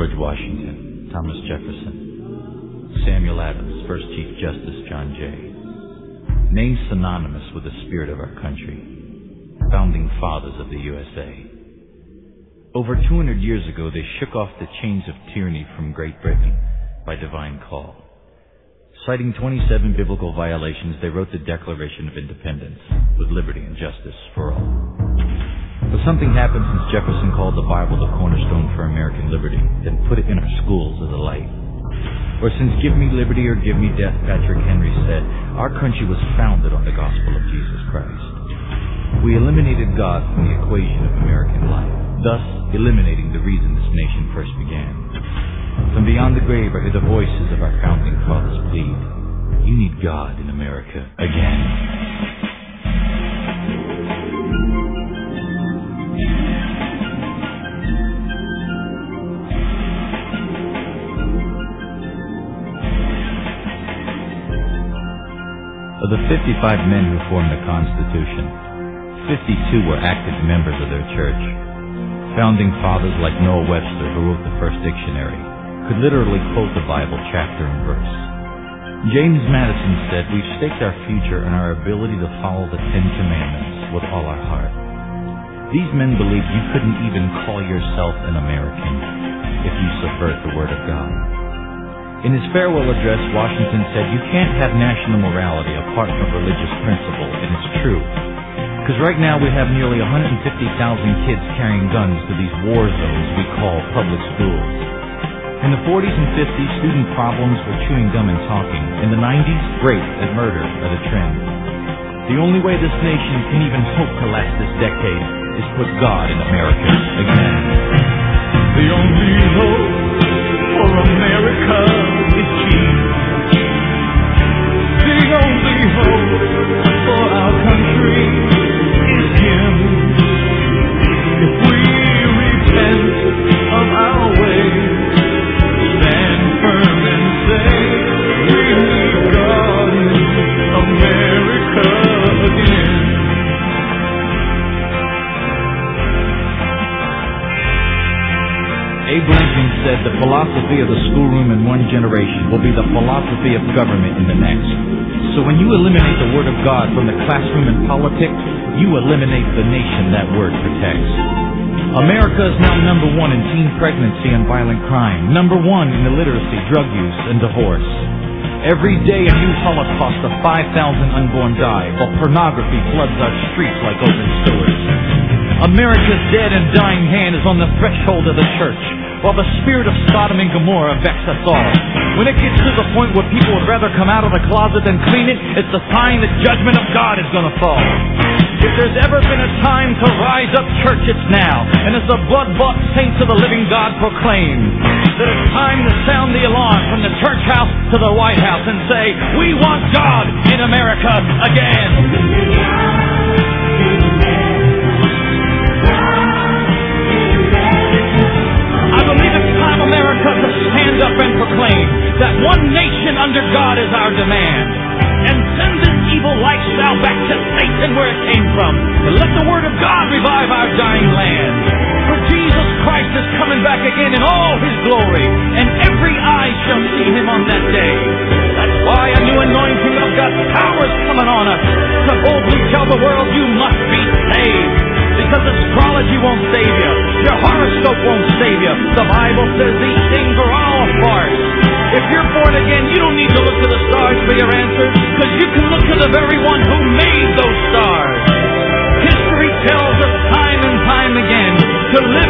George Washington, Thomas Jefferson, Samuel Adams, First Chief Justice John Jay. Names synonymous with the spirit of our country. Founding fathers of the USA. Over 200 years ago, they shook off the chains of tyranny from Great Britain by divine call. Citing 27 biblical violations, they wrote the Declaration of Independence with liberty and justice for all. But something happened since Jefferson called the Bible the cornerstone for American liberty, then put it in our schools as a light. Or since give me liberty or give me death, Patrick Henry said, our country was founded on the gospel of Jesus Christ. We eliminated God from the equation of American life, thus eliminating the reason this nation first began. From beyond the grave, I hear the voices of our founding fathers plead, you need God in America again. Of the 55 men who formed the Constitution, 52 were active members of their church. Founding fathers like Noah Webster, who wrote the first dictionary, could literally quote the Bible chapter and verse. James Madison said, we've staked our future in our ability to follow the 10 Commandments with all our heart. These men believed you couldn't even call yourself an American if you subvert the Word of God. In his farewell address, Washington said, you can't have national morality apart from religious principle, and it's true. Because right now we have nearly 150,000 kids carrying guns to these war zones we call public schools. In the 40s and 50s, student problems were chewing gum and talking. In the 90s, rape and murder are the trend. The only way this nation can even hope to last this decade is put God in America again. The only hope for America is Jesus. The only hope for our country is Him. If we repent of our ways, stand firm and say, we need God in America again. Abe Lincoln said the philosophy of the schoolroom in one generation will be the philosophy of government in the next. So when you eliminate the Word of God from the classroom and politics, you eliminate the nation that Word protects. America is now number 1 in teen pregnancy and violent crime, number 1 in illiteracy, drug use, and divorce. Every day a new Holocaust of 5,000 unborn die, while pornography floods our streets like open sewers. America's dead and dying hand is on the threshold of the church, while the spirit of Sodom and Gomorrah vexes us all. When it gets to the point where people would rather come out of the closet than clean it, it's the sign the judgment of God is going to fall. If there's ever been a time to rise up, church, it's now. And as the blood-bought saints of the living God proclaim that it's time to sound the alarm from the church house to the White House and say, we want God in America again. America to stand up and proclaim that one nation under God is our demand, and send this evil lifestyle back to Satan where it came from, and let the Word of God revive our dying land. For Jesus Christ is coming back again in all His glory, and every eye shall see Him on that day. That's why a new anointing of God's power is coming on us to boldly tell the world you must be saved. Because astrology won't save you. Your horoscope won't save you. The Bible says these things are all a farce. If you're born again, you don't need to look to the stars for your answers, because you can look to the very one who made those stars. History tells us time and time again to live